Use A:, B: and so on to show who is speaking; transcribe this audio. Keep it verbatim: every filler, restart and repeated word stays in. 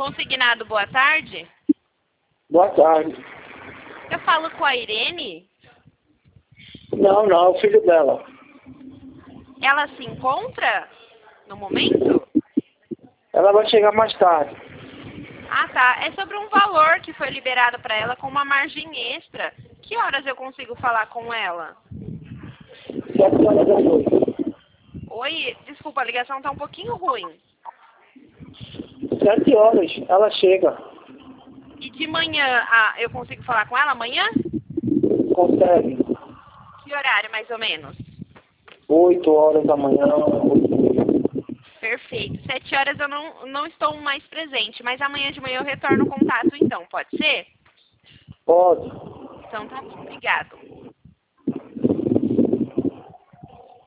A: Consignado, boa tarde.
B: Boa tarde.
A: Eu falo com a Irene.
B: Não, não, é o filho dela.
A: Ela se encontra no momento?
B: Ela vai chegar mais tarde.
A: Ah, tá. É sobre um valor que foi liberado para ela com uma margem extra. Que horas eu consigo falar com ela?
B: Sete horas da noite.
A: Oi, desculpa, a ligação tá um pouquinho ruim.
B: Sete horas, ela chega.
A: E de manhã, ah, eu consigo falar com ela amanhã?
B: Consegue.
A: Que horário, mais ou menos?
B: Oito horas da manhã.
A: Perfeito. Sete horas eu não, não estou mais presente, mas amanhã de manhã eu retorno o contato então, pode ser?
B: Pode.
A: Então tá bom, obrigado.